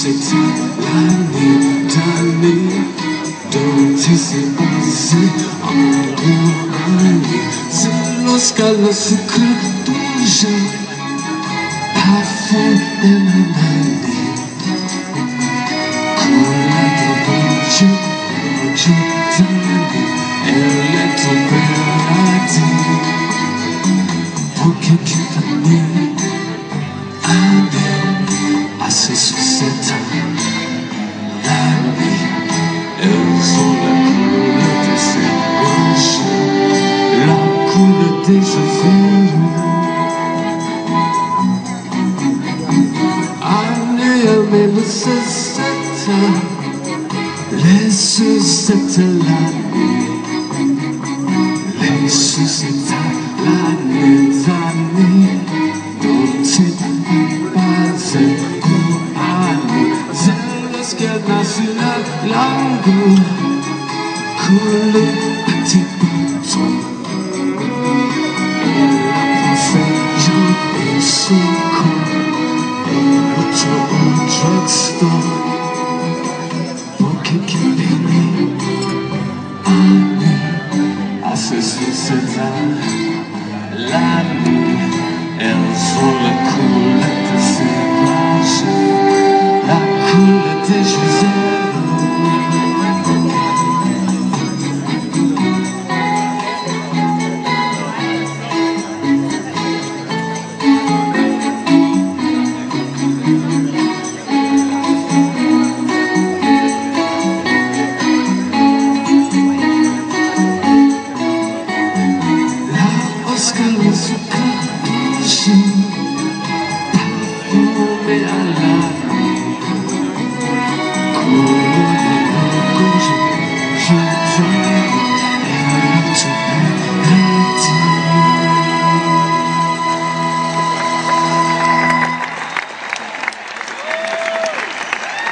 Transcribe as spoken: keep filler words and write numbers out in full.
c'était la nuit d'année, dont il s'est passé en compagnie. C'est lorsqu'à la sucre déjà à fond de la année, quand la proche, proche d'année, elle est tombée à terre. Pour quelques années, année, assez sous cette année, elles ont la couleur de ses branches, la couleur des cheveux. Année, elle met le sucette, les sucettes l'année, les sucettes l'année d'année, dont il n'est pas un compagnie. C'est lorsqu'elle n'a sur la langue coule le petit bouton. Elle a fait Jean et son corps, autre au drugstore, pour quelques pennies. Année, à ce succès la nuit, elles ont la couleur de ses branches, la couleur des cheveux. Parfumé à la nuit,